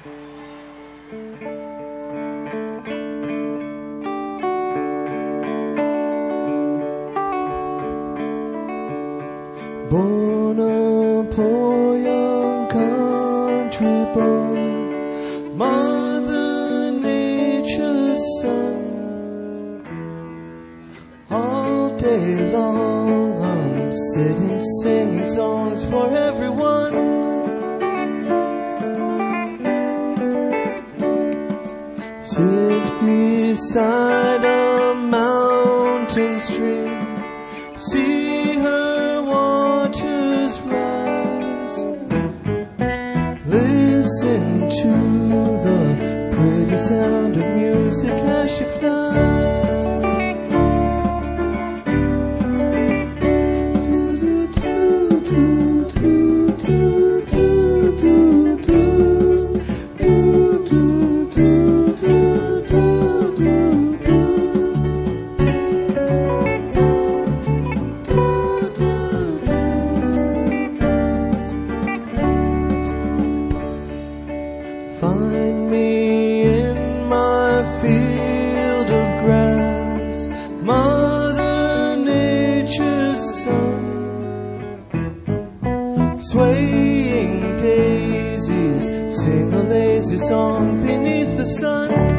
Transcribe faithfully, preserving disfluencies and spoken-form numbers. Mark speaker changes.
Speaker 1: Born a poor young country boy, Mother Nature's son. All day long I'm sitting singing songs for everyone. Sit beside a mountain stream, see her waters rise, listen to the pretty sound of music as she flies. Find me in my field of grass, Mother Nature's son. Swaying daisies sing a lazy song beneath the sun.